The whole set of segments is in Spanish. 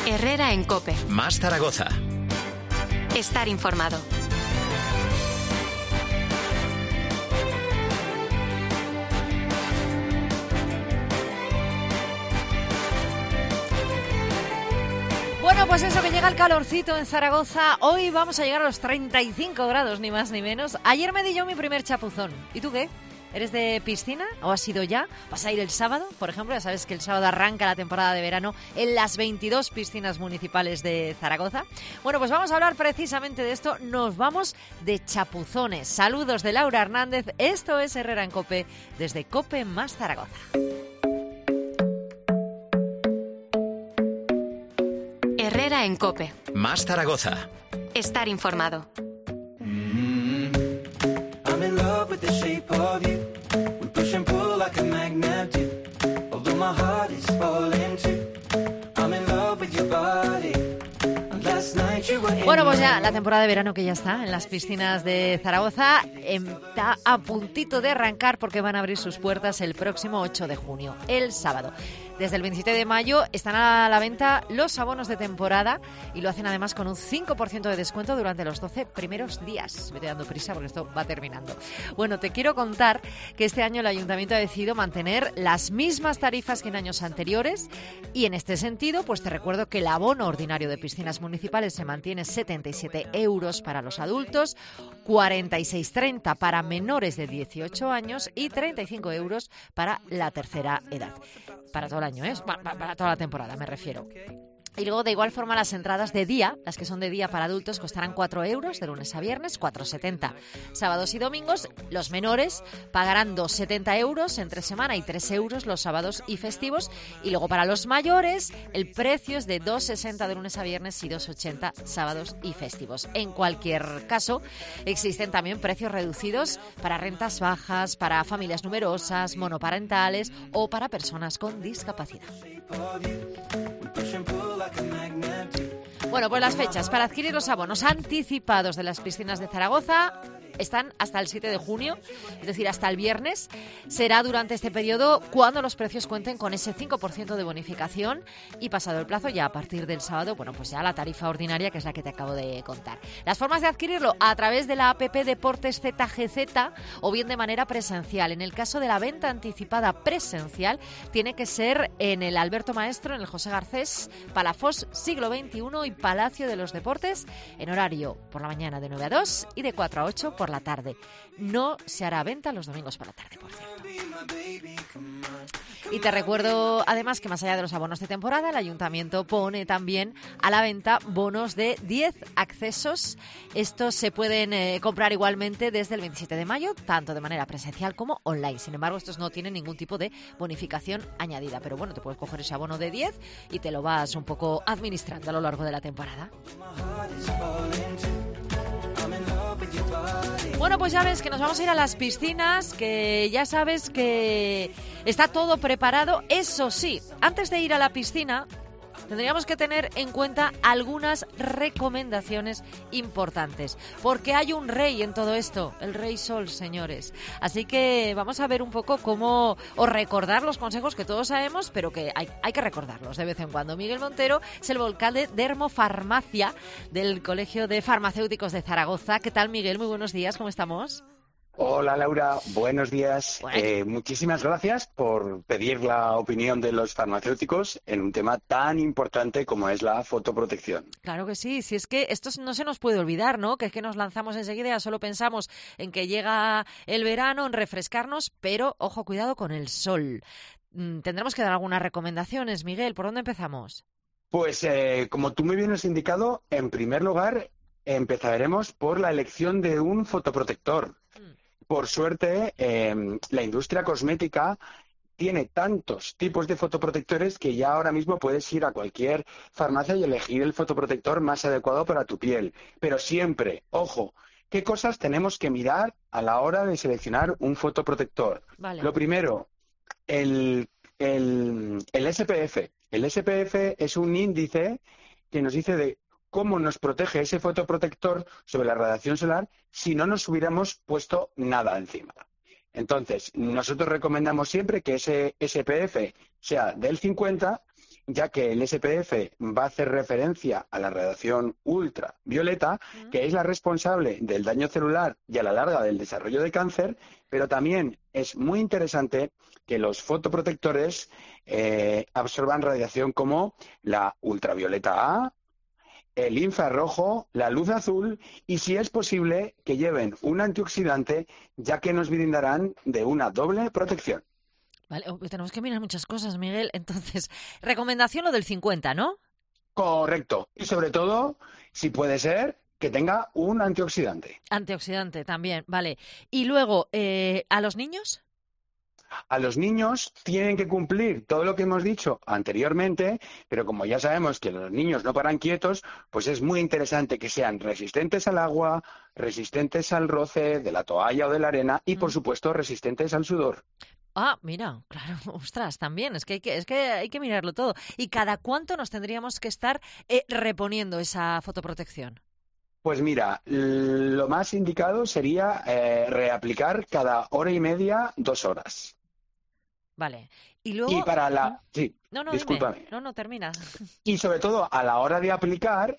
Herrera en COPE. Más Zaragoza. Estar informado. Bueno, pues eso, que llega el calorcito en Zaragoza. Hoy vamos a llegar a los 35 grados, ni más ni menos. Ayer me di yo mi primer chapuzón. ¿Y tú qué? ¿Eres de piscina o has ido ya? ¿Vas a ir el sábado? Por ejemplo, ya sabes que el sábado arranca la temporada de verano en las 22 piscinas municipales de Zaragoza. Bueno, pues vamos a hablar precisamente de esto. Nos vamos de chapuzones. Saludos de Laura Hernández. Esto es Herrera en COPE, desde COPE más Zaragoza. Herrera en COPE. Más Zaragoza. Estar informado. I'm in love with the shape of you. We push and pull like a magnet do. Although my heart is falling too. I'm in love with your body. And last night you were in. Bueno, pues ya la temporada de verano que ya está en las piscinas de Zaragoza está a puntito de arrancar porque van a abrir sus puertas el próximo 8 de junio, el sábado. Desde el 27 de mayo están a la venta los abonos de temporada y lo hacen además con un 5% de descuento durante los 12 primeros días. Me estoy dando prisa porque esto va terminando. Bueno, te quiero contar que este año el Ayuntamiento ha decidido mantener las mismas tarifas que en años anteriores y en este sentido, pues te recuerdo que el abono ordinario de piscinas municipales se mantiene 77 euros para los adultos, 46,30 para menores de 18 años y 35 euros para la tercera edad. Para todo el año, para toda la temporada me refiero. Y luego, de igual forma, las entradas de día, las que son de día para adultos, costarán 4 euros de lunes a viernes, 4,70. Sábados y domingos, los menores pagarán 2,70 euros entre semana y 3 euros los sábados y festivos. Y luego, para los mayores, el precio es de 2,60 de lunes a viernes y 2,80 sábados y festivos. En cualquier caso, existen también precios reducidos para rentas bajas, para familias numerosas, monoparentales o para personas con discapacidad. Bueno, pues las fechas para adquirir los abonos anticipados de las piscinas de Zaragoza están hasta el 7 de junio, es decir, hasta el viernes. Será durante este periodo cuando los precios cuenten con ese 5% de bonificación y pasado el plazo, ya a partir del sábado, bueno, pues ya la tarifa ordinaria, que es la que te acabo de contar. Las formas de adquirirlo a través de la app Deportes ZGZ o bien de manera presencial. En el caso de la venta anticipada presencial, tiene que ser en el Alberto Maestro, en el José Garcés, Palafós, Siglo XXI y Palacio de los Deportes, en horario por la mañana de 9 a 2 y de 4 a 8 por la tarde. No se hará venta los domingos por la tarde, por cierto. Y te recuerdo además que más allá de los abonos de temporada, el Ayuntamiento pone también a la venta bonos de 10 accesos. Estos se pueden comprar igualmente desde el 27 de mayo, tanto de manera presencial como online. Sin embargo, estos no tienen ningún tipo de bonificación añadida. Pero bueno, te puedes coger ese abono de 10 y te lo vas un poco administrando a lo largo de la temporada. Bueno, pues ya ves que nos vamos a ir a las piscinas, que ya sabes que está todo preparado. Eso sí, antes de ir a la piscina tendríamos que tener en cuenta algunas recomendaciones importantes, porque hay un rey en todo esto, el Rey Sol, señores. Así que vamos a ver un poco cómo, o recordar los consejos que todos sabemos, pero que hay que recordarlos de vez en cuando. Miguel Montero es el vocal de Dermofarmacia del Colegio de Farmacéuticos de Zaragoza. ¿Qué tal, Miguel? Muy buenos días, ¿cómo estamos? Hola Laura, buenos días. Muchísimas gracias por pedir la opinión de los farmacéuticos en un tema tan importante como es la fotoprotección. Claro que sí, si es que esto no se nos puede olvidar, ¿no? Que es que nos lanzamos enseguida, ya solo pensamos en que llega el verano, en refrescarnos, pero ojo, cuidado con el sol. Tendremos que dar algunas recomendaciones, Miguel, ¿por dónde empezamos? Pues como tú muy bien has indicado, en primer lugar empezaremos por la elección de un fotoprotector. Por suerte, la industria cosmética tiene tantos tipos de fotoprotectores que ya ahora mismo puedes ir a cualquier farmacia y elegir el fotoprotector más adecuado para tu piel. Pero siempre, ojo, ¿qué cosas tenemos que mirar a la hora de seleccionar un fotoprotector? Vale. Lo primero, el SPF. El SPF es un índice que nos dice de cómo nos protege ese fotoprotector sobre la radiación solar si no nos hubiéramos puesto nada encima. Entonces, nosotros recomendamos siempre que ese SPF sea del 50 ya que el SPF va a hacer referencia a la radiación ultravioleta, que es la responsable del daño celular y a la larga del desarrollo de cáncer, pero también es muy interesante que los fotoprotectores absorban radiación como la ultravioleta A, el infrarrojo, la luz azul y, si es posible, que lleven un antioxidante, ya que nos brindarán de una doble protección. Vale, tenemos que mirar muchas cosas, Miguel. Entonces, recomendación lo del 50, ¿no? Correcto. Y sobre todo, si puede ser, que tenga un antioxidante. Antioxidante también, vale. Y luego, ¿a los niños? A los niños tienen que cumplir todo lo que hemos dicho anteriormente, pero como ya sabemos que los niños no paran quietos, pues es muy interesante que sean resistentes al agua, resistentes al roce de la toalla o de la arena y, por supuesto, resistentes al sudor. Ah, mira, claro, ostras, también, es que hay que mirarlo todo. ¿Y cada cuánto nos tendríamos que estar reponiendo esa fotoprotección? Pues mira, lo más indicado sería reaplicar cada hora y media, 2 horas. Vale. Y luego... Y para la... Sí, no, discúlpame. Dime. No, termina. Y sobre todo, a la hora de aplicar,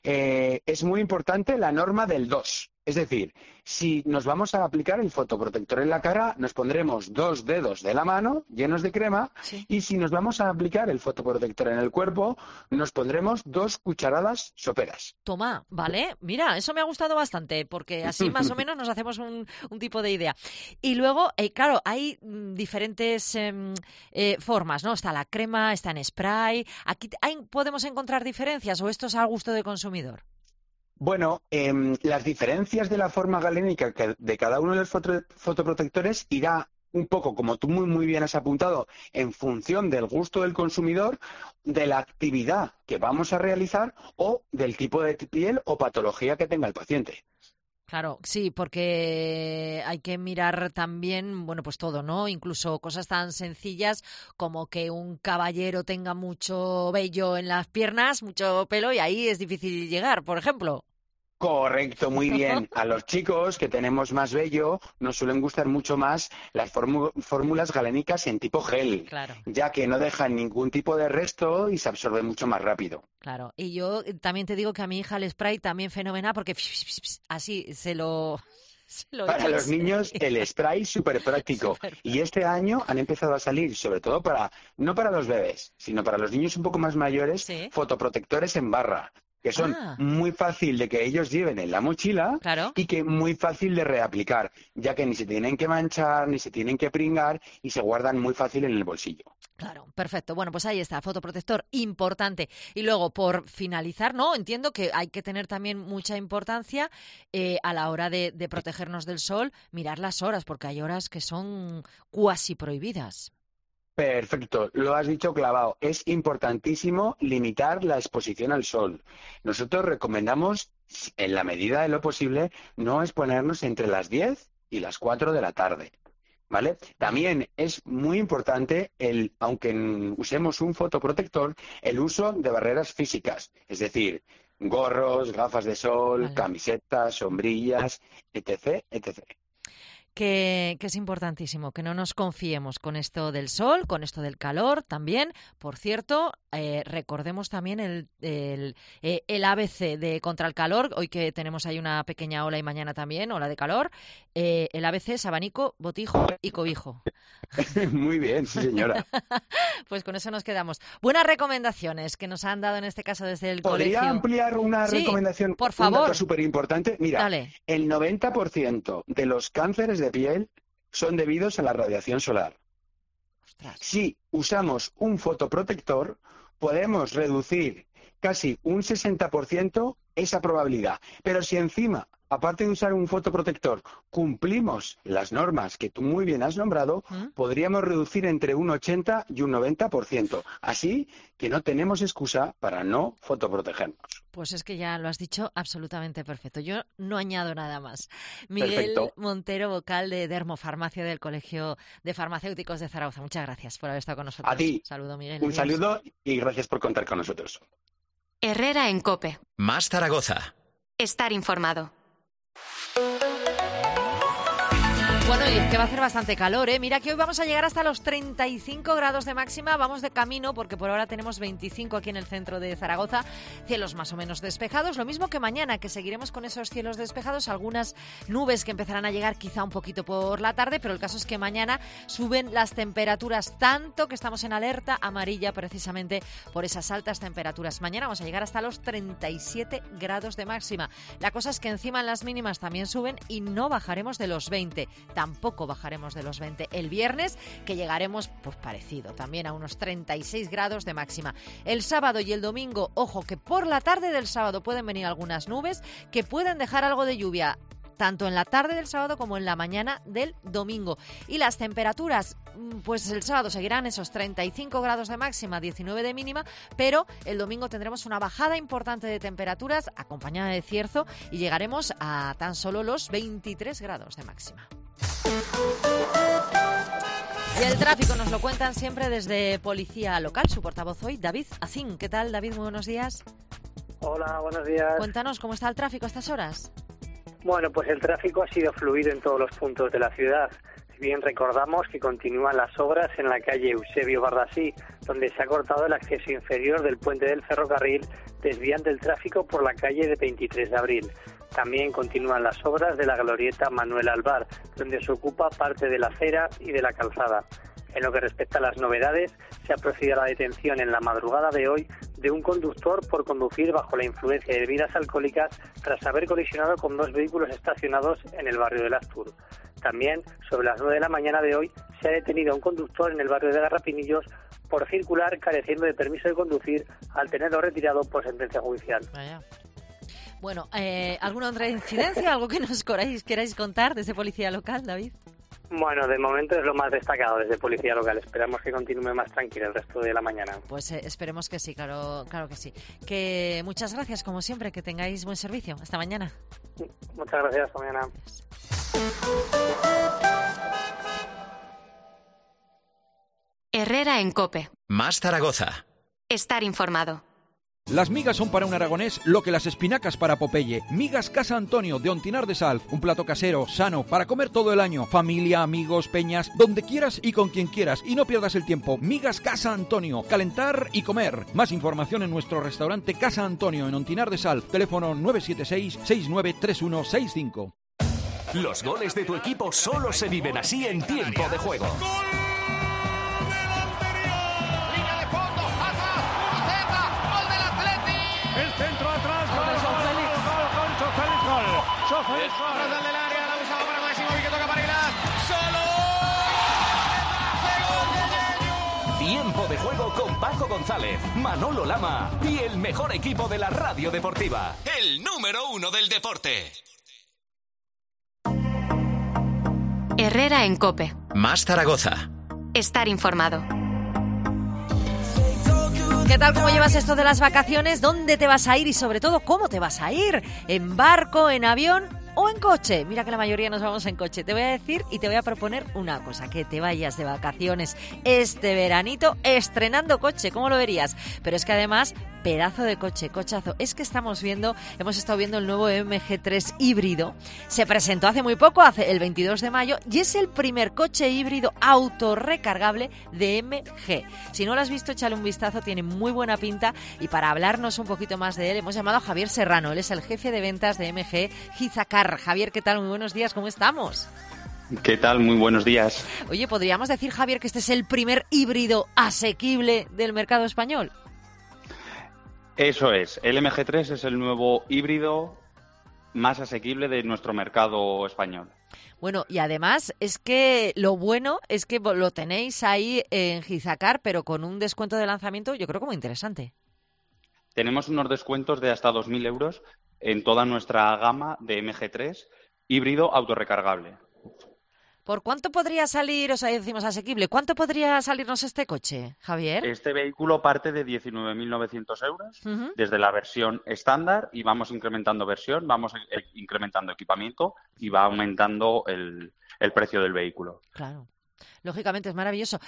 es muy importante la norma del 2. Es decir, si nos vamos a aplicar el fotoprotector en la cara, nos pondremos 2 dedos de la mano llenos de crema, Sí. y si nos vamos a aplicar el fotoprotector en el cuerpo, nos pondremos 2 cucharadas soperas. Toma, vale. Mira, eso me ha gustado bastante, porque así más o menos nos hacemos un tipo de idea. Y luego, claro, hay diferentes formas, ¿no? Está la crema, está en spray. ¿Aquí podemos encontrar diferencias o esto es al gusto del consumidor? Bueno, las diferencias de la forma galénica de cada uno de los fotoprotectores irá un poco, como tú muy bien has apuntado, en función del gusto del consumidor, de la actividad que vamos a realizar o del tipo de piel o patología que tenga el paciente. Claro, sí, porque hay que mirar también, bueno, pues todo, ¿no? Incluso cosas tan sencillas como que un caballero tenga mucho vello en las piernas, mucho pelo, y ahí es difícil llegar, por ejemplo. Correcto, muy bien. A los chicos que tenemos más vello nos suelen gustar mucho más las fórmulas galénicas en tipo gel, Claro. ya que no dejan ningún tipo de resto y se absorbe mucho más rápido. Claro, y yo también te digo que a mi hija el spray también fenomenal porque así se lo Para echas. los niños el spray súper práctico. Superpráctico. Y este año han empezado a salir, sobre todo no para los bebés, sino para los niños un poco más mayores, Sí. fotoprotectores en barra, que son Ah. muy fácil de que ellos lleven en la mochila Claro. y que muy fácil de reaplicar, ya que ni se tienen que manchar, ni se tienen que pringar y se guardan muy fácil en el bolsillo. Claro, perfecto. Bueno, pues ahí está, fotoprotector importante. Y luego, por finalizar, ¿no? Entiendo que hay que tener también mucha importancia a la hora de protegernos del sol, mirar las horas, porque hay horas que son cuasi prohibidas. Perfecto, lo has dicho clavado. Es importantísimo limitar la exposición al sol. Nosotros recomendamos, en la medida de lo posible, no exponernos entre las 10 y las 4 de la tarde. ¿Vale? También es muy importante, aunque usemos un fotoprotector, el uso de barreras físicas, es decir, gorros, gafas de sol, Vale. camisetas, sombrillas, etc., etc. Que es importantísimo, que no nos confiemos con esto del sol, con esto del calor también. Por cierto, recordemos también el ABC de contra el calor, hoy que tenemos ahí una pequeña ola y mañana también, ola de calor. El ABC es abanico, botijo y cobijo. Muy bien, sí señora. Pues con eso nos quedamos. Buenas recomendaciones que nos han dado en este caso desde el ¿Podría colegio. ampliar una Sí, recomendación? por Un favor. dato súper importante. Mira, Dale. el 90% de los cánceres de piel son debidos a la radiación solar. Ostras. Si usamos un fotoprotector, podemos reducir casi un 60% esa probabilidad. Pero si encima, aparte de usar un fotoprotector, cumplimos las normas que tú muy bien has nombrado, podríamos reducir entre un 80 y un 90%. Así que no tenemos excusa para no fotoprotegernos. Pues es que ya lo has dicho absolutamente perfecto. Yo no añado nada más. Miguel Perfecto. Montero, vocal de Dermofarmacia del Colegio de Farmacéuticos de Zaragoza. Muchas gracias por haber estado con nosotros. A ti. Saludo, Miguel. Un Adiós. saludo y gracias por contar con nosotros. Herrera en COPE. Más Zaragoza. Estar informado. Bueno, y es que va a hacer bastante calor, ¿eh? Mira que hoy vamos a llegar hasta los 35 grados de máxima. Vamos de camino porque por ahora tenemos 25 aquí en el centro de Zaragoza. Cielos más o menos despejados. Lo mismo que mañana, que seguiremos con esos cielos despejados. Algunas nubes que empezarán a llegar quizá un poquito por la tarde, pero el caso es que mañana suben las temperaturas tanto que estamos en alerta amarilla precisamente por esas altas temperaturas. Mañana vamos a llegar hasta los 37 grados de máxima. La cosa es que encima en las mínimas también suben y no bajaremos de los 20. Tampoco bajaremos de los 20 el viernes, que llegaremos pues parecido, también a unos 36 grados de máxima. El sábado y el domingo, ojo, que por la tarde del sábado pueden venir algunas nubes que pueden dejar algo de lluvia, tanto en la tarde del sábado como en la mañana del domingo. Y las temperaturas, pues el sábado seguirán esos 35 grados de máxima, 19 de mínima, pero el domingo tendremos una bajada importante de temperaturas acompañada de cierzo y llegaremos a tan solo los 23 grados de máxima. Y el tráfico nos lo cuentan siempre desde Policía Local, su portavoz hoy, David Acín. ¿Qué tal, David? Muy buenos días. Hola, buenos días. Cuéntanos, ¿cómo está el tráfico a estas horas? Bueno, pues el tráfico ha sido fluido en todos los puntos de la ciudad. Si bien recordamos que continúan las obras en la calle Eusebio Bardasí, donde se ha cortado el acceso inferior del puente del ferrocarril, desviando el tráfico por la calle de 23 de abril. También continúan las obras de la glorieta Manuel Alvar, donde se ocupa parte de la acera y de la calzada. En lo que respecta a las novedades, se ha procedido a la detención en la madrugada de hoy de un conductor por conducir bajo la influencia de bebidas alcohólicas tras haber colisionado con dos vehículos estacionados en el barrio de Astur. También, sobre las 9 de la mañana de hoy, se ha detenido a un conductor en el barrio de Garrapinillos por circular careciendo de permiso de conducir al tenerlo retirado por sentencia judicial. Vaya. Bueno, ¿alguna otra incidencia, algo que nos queráis contar desde Policía Local, David? Bueno, de momento es lo más destacado desde Policía Local. Esperamos que continúe más tranquila el resto de la mañana. Pues esperemos que sí, claro que sí. Que muchas gracias, como siempre, que tengáis buen servicio. Hasta mañana. Muchas gracias, hasta mañana. Herrera en COPE. Más Zaragoza. Estar informado. Las migas son para un aragonés lo que las espinacas para Popeye. Migas Casa Antonio de Ontinar de Sal. Un plato casero, sano, para comer todo el año. Familia, amigos, peñas, donde quieras y con quien quieras. Y no pierdas el tiempo. Migas Casa Antonio. Calentar y comer. Más información en nuestro restaurante Casa Antonio en Ontinar de Sal. Teléfono 976-693165. Los goles de tu equipo solo se viven así en tiempo de juego. El centro atrás, gol del área, la usaba para Máximo y que toca para Aguilar. ¡Solo! Tiempo de juego con Paco González, Manolo Lama y el mejor equipo de la radio deportiva. El número 1 del deporte. Herrera en COPE. Más Zaragoza. Estar informado. ¿Qué tal? ¿Cómo llevas esto de las vacaciones? ¿Dónde te vas a ir? Y sobre todo, ¿cómo te vas a ir? ¿En barco, en avión o en coche? Mira que la mayoría nos vamos en coche. Te voy a decir y te voy a proponer una cosa. Que te vayas de vacaciones este veranito estrenando coche. ¿Cómo lo verías? Pero es que además, pedazo de coche, cochazo. Es que hemos estado viendo el nuevo MG3 híbrido. Se presentó hace muy poco, el 22 de mayo, y es el primer coche híbrido autorrecargable de MG. Si no lo has visto, échale un vistazo, tiene muy buena pinta. Y para hablarnos un poquito más de él, hemos llamado a Javier Serrano. Él es el jefe de ventas de MG Gizacar. Javier, ¿qué tal? Muy buenos días, ¿cómo estamos? ¿Qué tal? Muy buenos días. Oye, ¿podríamos decir, Javier, que este es el primer híbrido asequible del mercado español? Eso es. El MG3 es el nuevo híbrido más asequible de nuestro mercado español. Bueno, y además es que lo bueno es que lo tenéis ahí en Gizacar, pero con un descuento de lanzamiento yo creo que muy interesante. Tenemos unos descuentos de hasta 2.000 euros en toda nuestra gama de MG3 híbrido autorrecargable. ¿Por cuánto podría salir, o sea, decimos asequible, cuánto podría salirnos este coche, Javier? Este vehículo parte de 19.900 euros desde la versión estándar y vamos incrementando versión, vamos incrementando equipamiento y va aumentando el precio del vehículo. Claro. Lógicamente, es maravilloso.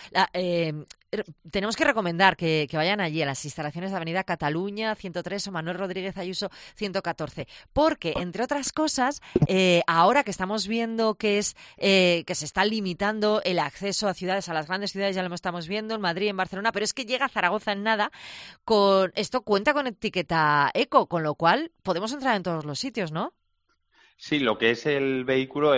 Tenemos que recomendar que vayan allí a las instalaciones de Avenida Cataluña 103 o Manuel Rodríguez Ayuso 114, porque, entre otras cosas, ahora que estamos viendo que se está limitando el acceso a ciudades, a las grandes ciudades, ya lo estamos viendo, en Madrid, en Barcelona, pero es que llega a Zaragoza en nada, esto cuenta con etiqueta eco, con lo cual podemos entrar en todos los sitios, ¿no? Sí, lo que es el vehículo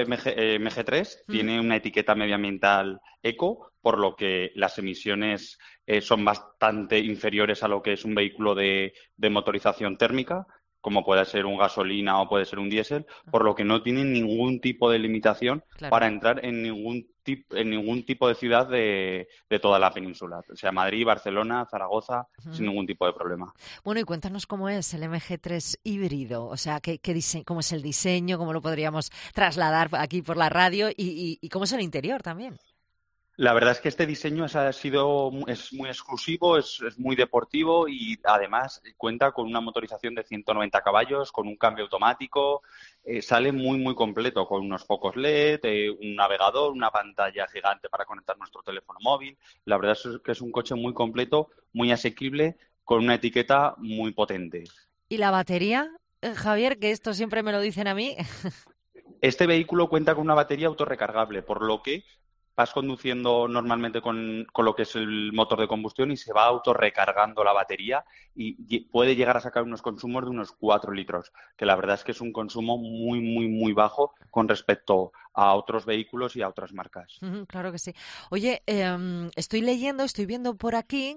MG3 tiene una etiqueta medioambiental eco, por lo que las emisiones son bastante inferiores a lo que es un vehículo de motorización térmica, como puede ser un gasolina o puede ser un diésel, por lo que no tienen ningún tipo de limitación para entrar en ningún tipo de ciudad de toda la península, o sea, Madrid, Barcelona, Zaragoza, sin ningún tipo de problema. Bueno, y cuéntanos cómo es el MG3 híbrido, o sea, cómo es el diseño, cómo lo podríamos trasladar aquí por la radio y cómo es el interior también. La verdad es que este diseño es muy exclusivo, es muy deportivo y además cuenta con una motorización de 190 caballos, con un cambio automático, sale muy completo, con unos focos LED, un navegador, una pantalla gigante para conectar nuestro teléfono móvil. La verdad es que es un coche muy completo, muy asequible, con una etiqueta muy potente. ¿Y la batería, Javier, que esto siempre me lo dicen a mí? Este vehículo cuenta con una batería autorrecargable, por lo que vas conduciendo normalmente con lo que es el motor de combustión y se va autorrecargando la batería y puede llegar a sacar unos consumos de unos 4 litros, que la verdad es que es un consumo muy bajo con respecto a otros vehículos y a otras marcas. Claro que sí. Oye, estoy viendo por aquí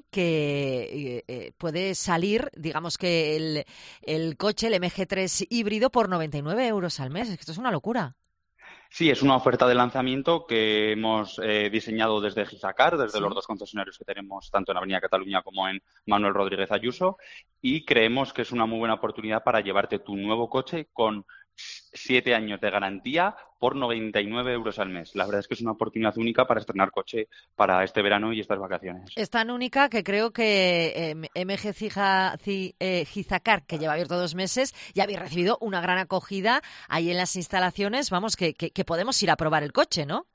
que puede salir, digamos que el coche, el MG3 híbrido, por 99 euros al mes. Es que esto es una locura. Sí, es una oferta de lanzamiento que hemos diseñado desde Gizacar, desde los dos concesionarios que tenemos tanto en Avenida Cataluña como en Manuel Rodríguez Ayuso, y creemos que es una muy buena oportunidad para llevarte tu nuevo coche con 7 años de garantía por 99 euros al mes. La verdad es que es una oportunidad única para estrenar coche para este verano y estas vacaciones. Es tan única que creo que MG Gizacar, que lleva abierto 2 meses, ya habéis recibido una gran acogida ahí en las instalaciones. Vamos, que podemos ir a probar el coche, ¿no?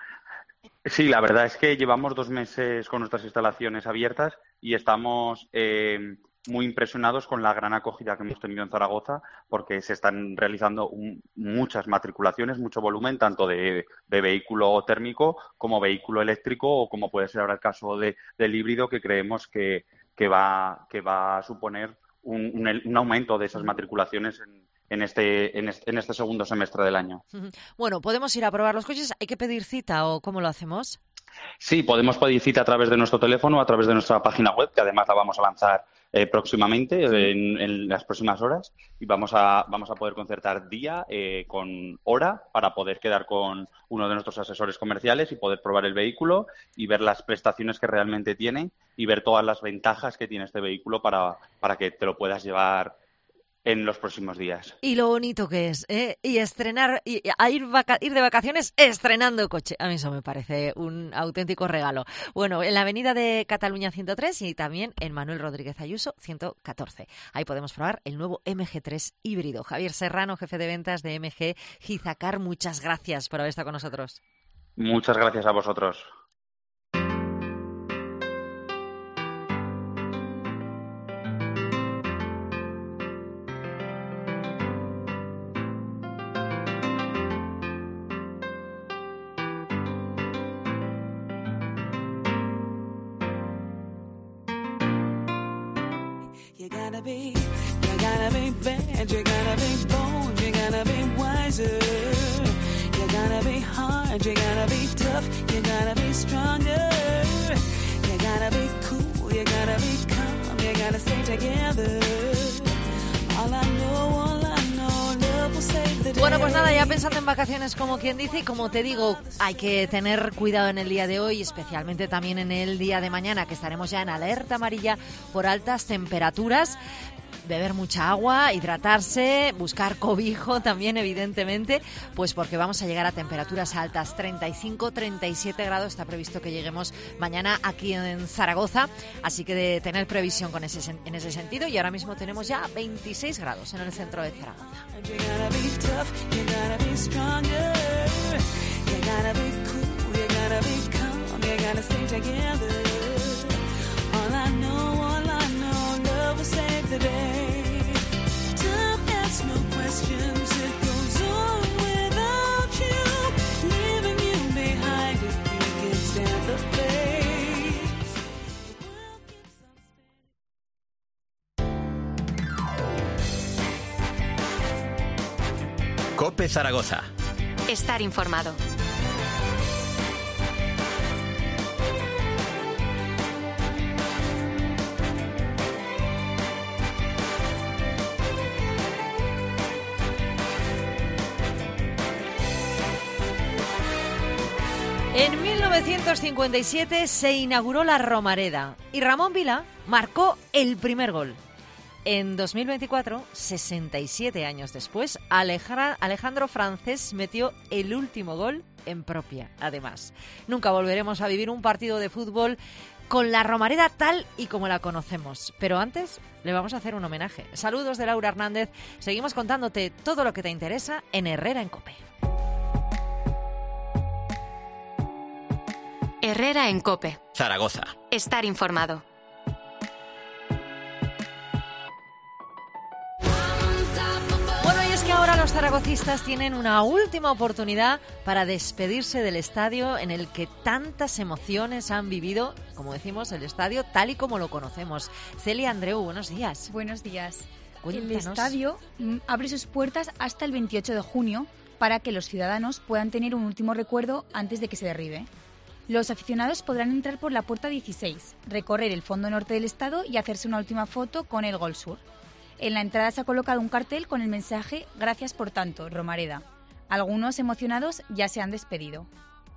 Sí, la verdad es que llevamos 2 meses con nuestras instalaciones abiertas y estamos muy impresionados con la gran acogida que hemos tenido en Zaragoza, porque se están realizando muchas matriculaciones, mucho volumen, tanto de vehículo térmico como vehículo eléctrico, o como puede ser ahora el caso del híbrido, que creemos que va a suponer un aumento de esas matriculaciones en este segundo semestre del año. Bueno, ¿podemos ir a probar los coches? ¿Hay que pedir cita o cómo lo hacemos? Sí, podemos pedir cita a través de nuestro teléfono o a través de nuestra página web, que además la vamos a lanzar próximamente, en las próximas horas, y vamos a poder concertar día con hora para poder quedar con uno de nuestros asesores comerciales y poder probar el vehículo y ver las prestaciones que realmente tiene y ver todas las ventajas que tiene este vehículo para que te lo puedas llevar en los próximos días. Y lo bonito que es, y estrenar, ir de vacaciones estrenando coche. A mí eso me parece un auténtico regalo. Bueno, en la Avenida de Cataluña 103 y también en Manuel Rodríguez Ayuso 114. Ahí podemos probar el nuevo MG3 híbrido. Javier Serrano, jefe de ventas de MG Gizacar, muchas gracias por haber estado con nosotros. Muchas gracias a vosotros. You gotta be bad, you gotta be bold, you gotta be wiser. You gotta be hard, you gotta be tough, you gotta be stronger. You gotta be cool, you gotta be calm, you gotta stay together. All I know, love will save the day. Bueno, pues nada, ya pensando en vacaciones, como quien dice, y como te digo, hay que tener cuidado en el día de hoy, especialmente también en el día de mañana, que estaremos ya en alerta amarilla por altas temperaturas. Beber mucha agua, hidratarse, buscar cobijo también, evidentemente, pues porque vamos a llegar a temperaturas altas, 35, 37 grados, está previsto que lleguemos mañana aquí en Zaragoza, así que de tener previsión en ese sentido, y ahora mismo tenemos ya 26 grados en el centro de Zaragoza. You gotta be tough, you gotta be stronger, you gotta be cool, you gotta be calm. gotta stay together. All I know, love will save the day. Don't ask no questions, it goes on without you. Leaving you behind if you can stand the pace. COPE Zaragoza. Estar informado. En 1957 se inauguró la Romareda y Ramón Vila marcó el primer gol. En 2024, 67 años después, Alejandro Francés metió el último gol en propia, además. Nunca volveremos a vivir un partido de fútbol con la Romareda tal y como la conocemos. Pero antes le vamos a hacer un homenaje. Saludos de Laura Hernández. Seguimos contándote todo lo que te interesa en Herrera en COPE. Herrera en COPE. Zaragoza. Estar informado. Bueno, y es que ahora los zaragocistas tienen una última oportunidad para despedirse del estadio en el que tantas emociones han vivido, como decimos, el estadio tal y como lo conocemos. Celia Andreu, buenos días. Buenos días. Cuéntanos. El estadio abre sus puertas hasta el 28 de junio para que los ciudadanos puedan tener un último recuerdo antes de que se derribe. Los aficionados podrán entrar por la puerta 16, recorrer el fondo norte del estadio y hacerse una última foto con el Gol Sur. En la entrada se ha colocado un cartel con el mensaje «Gracias por tanto, Romareda». Algunos emocionados ya se han despedido.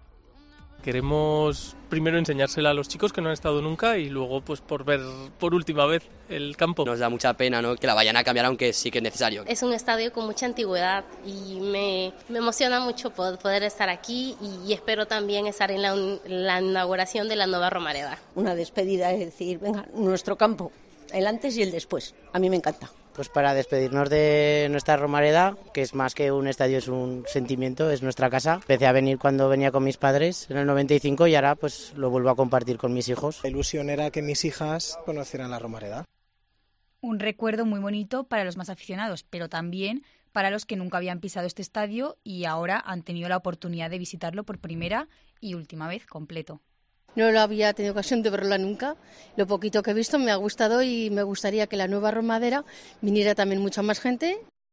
Queremos primero enseñársela a los chicos que no han estado nunca y luego pues por ver por última vez el campo. Nos da mucha pena, ¿no?, que la vayan a cambiar, aunque sí que es necesario. Es un estadio con mucha antigüedad y me emociona mucho poder estar aquí y espero también estar en la inauguración de la nueva Romareda. Una despedida, es decir, venga, nuestro campo, el antes y el después. A mí me encanta. Pues para despedirnos de nuestra Romareda, que es más que un estadio, es un sentimiento, es nuestra casa. Empecé a venir cuando venía con mis padres en el 95 y ahora pues lo vuelvo a compartir con mis hijos. La ilusión era que mis hijas conocieran la Romareda. Un recuerdo muy bonito para los más aficionados, pero también para los que nunca habían pisado este estadio y ahora han tenido la oportunidad de visitarlo por primera y última vez completo. No lo había tenido ocasión de verla nunca. Lo poquito que he visto me ha gustado y me gustaría que la nueva Romareda viniera también mucha más gente.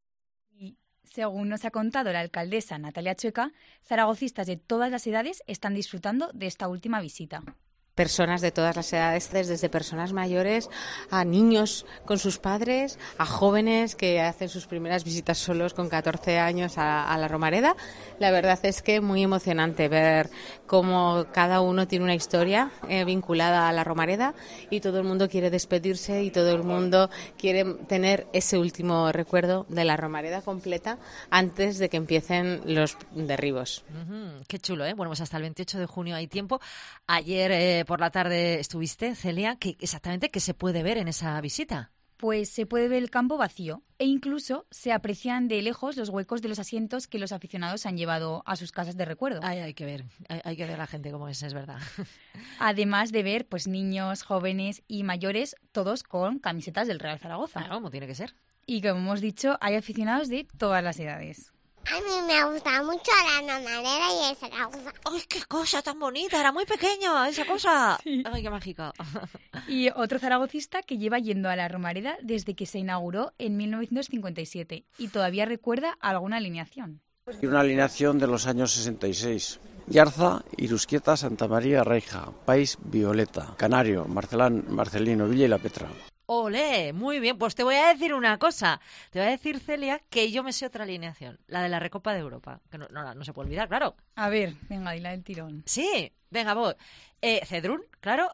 Y según nos ha contado la alcaldesa Natalia Chueca, zaragocistas de todas las edades están disfrutando de esta última visita. Personas de todas las edades, desde personas mayores a niños con sus padres, a jóvenes que hacen sus primeras visitas solos con 14 años a la Romareda. La verdad es que muy emocionante ver cómo cada uno tiene una historia vinculada a la Romareda y todo el mundo quiere despedirse y todo el mundo quiere tener ese último recuerdo de la Romareda completa antes de que empiecen los derribos. Qué chulo, ¿eh? Bueno, pues hasta el 28 de junio hay tiempo. Ayer por la tarde estuviste, Celia. Exactamente, ¿qué se puede ver en esa visita? Pues se puede ver el campo vacío e incluso se aprecian de lejos los huecos de los asientos que los aficionados han llevado a sus casas de recuerdo. Ay, hay que ver a la gente cómo es verdad. Además de ver pues niños, jóvenes y mayores, todos con camisetas del Real Zaragoza. Claro, como tiene que ser. Y como hemos dicho, hay aficionados de todas las edades. A mí me gusta mucho la Romareda y el Zaragoza. ¡Ay, qué cosa tan bonita! Era muy pequeña esa cosa. Sí. ¡Ay, qué mágica! Y otro zaragocista que lleva yendo a la Romareda desde que se inauguró en 1957 y todavía recuerda alguna alineación. Y una alineación de los años 66. Yarza, Irusquieta, Santa María, Reija, País, Violeta, Canario, Marcelino, Villa y La Petra. ¡Olé! Muy bien, pues te voy a decir una cosa. Te voy a decir, Celia, que yo me sé otra alineación, la de la Recopa de Europa, que no se puede olvidar, claro. A ver, venga, dila del tirón. Sí, venga, voy. Cedrún, claro.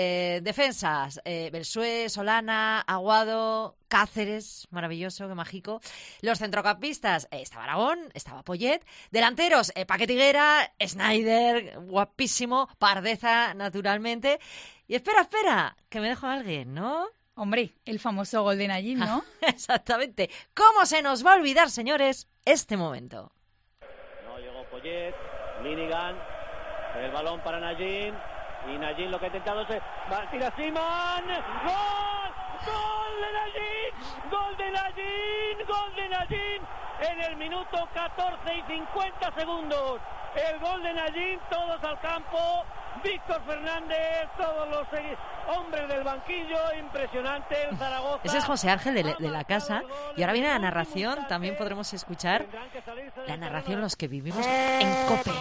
Defensas, Belsué, Solana, Aguado, Cáceres, maravilloso, qué mágico. Los centrocampistas, estaba Aragón, estaba Poyet. Delanteros, Paquet Higuera, Snyder, guapísimo, Pardeza, naturalmente. Y espera, que me dejo a alguien, ¿no? Hombre, el famoso gol de Najim, ¿no? Exactamente. ¿Cómo se nos va a olvidar, señores, este momento? No llegó Poyet, Linigan, el balón para Najim, Y Najin lo que ha intentado es... Tira Simón. ¡Gol! ¡Gol de Najin! ¡Gol de Najin! ¡Gol de Najin! En el minuto 14 y 50 segundos. El gol de Najin, todos al campo. Víctor Fernández, todos los hombres del banquillo, impresionante el Zaragoza. Ese es José Ángel de la casa. Y ahora viene la narración, también podremos escuchar la narración los que vivimos en COPE.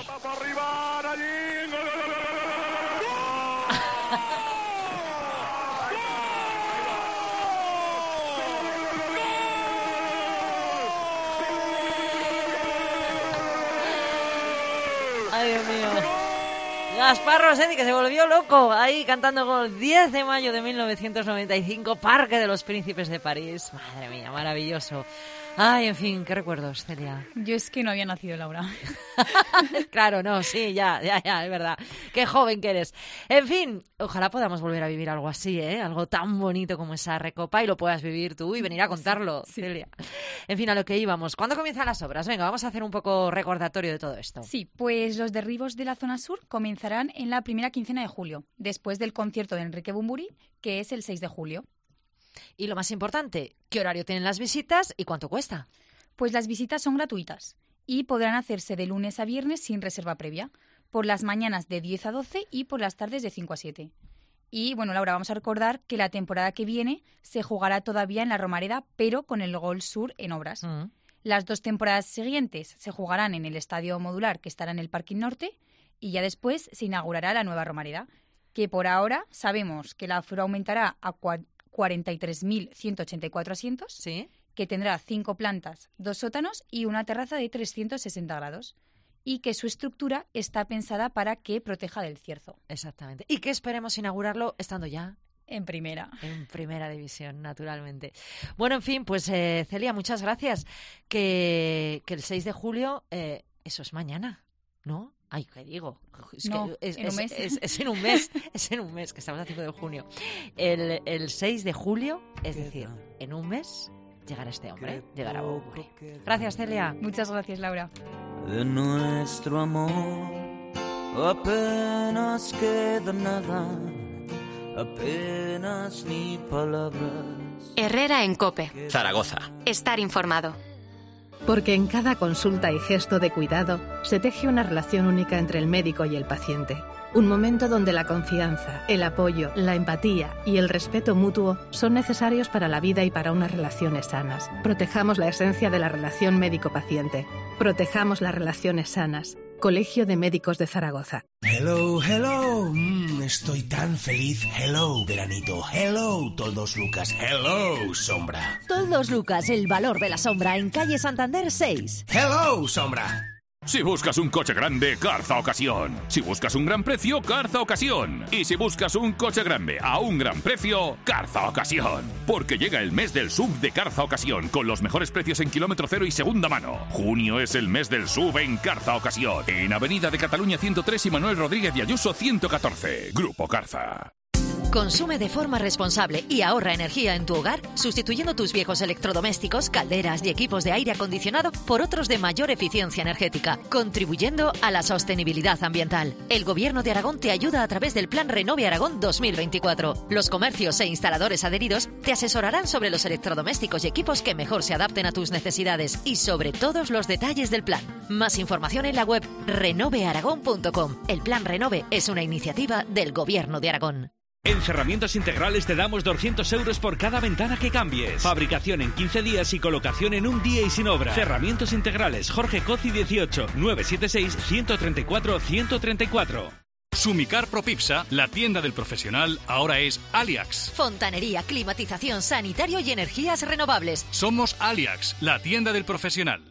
Ay, Dios mío. Gaspar Rossetti, que se volvió loco ahí cantando gol. 10 de mayo de 1995, Parque de los Príncipes de París. Madre mía, maravilloso. Ay, en fin, qué recuerdos, Celia. Yo es que no había nacido, Laura. Claro, no, sí, ya, es verdad. Qué joven que eres. En fin, ojalá podamos volver a vivir algo así, ¿eh? Algo tan bonito como esa Recopa y lo puedas vivir tú y venir a contarlo, sí. Celia. En fin, a lo que íbamos. ¿Cuándo comienzan las obras? Venga, vamos a hacer un poco recordatorio de todo esto. Sí, pues los derribos de la zona sur comenzarán en la primera quincena de julio, después del concierto de Enrique Bunbury, que es el 6 de julio. Y lo más importante, ¿qué horario tienen las visitas y cuánto cuesta? Pues las visitas son gratuitas y podrán hacerse de lunes a viernes sin reserva previa, por las mañanas de 10 a 12 y por las tardes de 5 a 7. Y bueno, Laura, vamos a recordar que la temporada que viene se jugará todavía en la Romareda, pero con el Gol Sur en obras. Las 2 temporadas siguientes se jugarán en el Estadio Modular, que estará en el Parking Norte, y ya después se inaugurará la nueva Romareda, que por ahora sabemos que la aforo aumentará a 43.184 asientos, ¿sí?, que tendrá 5 plantas, 2 sótanos y una terraza de 360 grados, y que su estructura está pensada para que proteja del cierzo. Exactamente. Y que esperemos inaugurarlo estando ya en primera. En primera división, naturalmente. Bueno, en fin, pues Celia, muchas gracias. Que el 6 de julio, eso es mañana, ¿no? Ay, ¿qué digo? Es no, que en un mes. Es en un mes, es en un mes, que estamos a 5 de junio. El 6 de julio, es decir, en un mes, llegará este hombre, llegará Bunbury. Gracias, Celia. Muchas gracias, Laura. De nuestro amor apenas queda nada, apenas ni palabras. Herrera en COPE. Zaragoza. Estar informado. Porque en cada consulta y gesto de cuidado se teje una relación única entre el médico y el paciente. Un momento donde la confianza, el apoyo, la empatía y el respeto mutuo son necesarios para la vida y para unas relaciones sanas. Protejamos la esencia de la relación médico-paciente. Protejamos las relaciones sanas. Colegio de Médicos de Zaragoza. Hello, hello. Estoy tan feliz. Hello, veranito. Hello, Toldos Lucas. Hello, sombra. Toldos Lucas, el valor de la sombra, en calle Santander 6. Hello, sombra. Si buscas un coche grande, Carza Ocasión. Si buscas un gran precio, Carza Ocasión. Y si buscas un coche grande a un gran precio, Carza Ocasión. Porque llega el mes del SUV de Carza Ocasión, con los mejores precios en kilómetro cero y segunda mano. Junio es el mes del SUV en Carza Ocasión. En Avenida de Cataluña 103 y Manuel Rodríguez de Ayuso 114. Grupo Carza. Consume de forma responsable y ahorra energía en tu hogar, sustituyendo tus viejos electrodomésticos, calderas y equipos de aire acondicionado por otros de mayor eficiencia energética, contribuyendo a la sostenibilidad ambiental. El Gobierno de Aragón te ayuda a través del Plan Renove Aragón 2024. Los comercios e instaladores adheridos te asesorarán sobre los electrodomésticos y equipos que mejor se adapten a tus necesidades y sobre todos los detalles del plan. Más información en la web renovearagón.com. El Plan Renove es una iniciativa del Gobierno de Aragón. En Cerramientos Integrales te damos 200 euros por cada ventana que cambies. Fabricación en 15 días y colocación en un día y sin obra. Cerramientos Integrales, Jorge Cozi 18, 976-134-134. Sumicar Propipsa, la tienda del profesional, ahora es Aliax. Fontanería, climatización, sanitario y energías renovables. Somos Aliax, la tienda del profesional.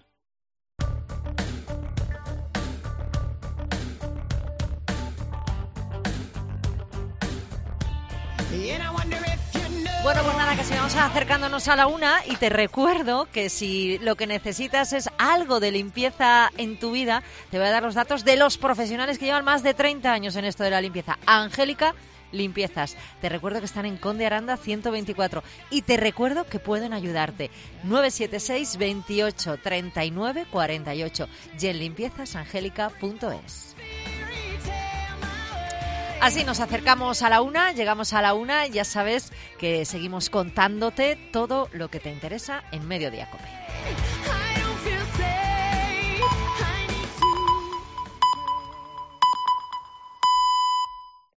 Bueno, pues nada, que sigamos acercándonos a la 1 y te recuerdo que si lo que necesitas es algo de limpieza en tu vida, te voy a dar los datos de los profesionales que llevan más de 30 años en esto de la limpieza. Angélica Limpiezas. Te recuerdo que están en Conde Aranda 124 y te recuerdo que pueden ayudarte. 976 28 39 48 y en limpiezasangélica.es. Así nos acercamos a la 1, llegamos a la 1, ya sabes que seguimos contándote todo lo que te interesa en Mediodía Cope.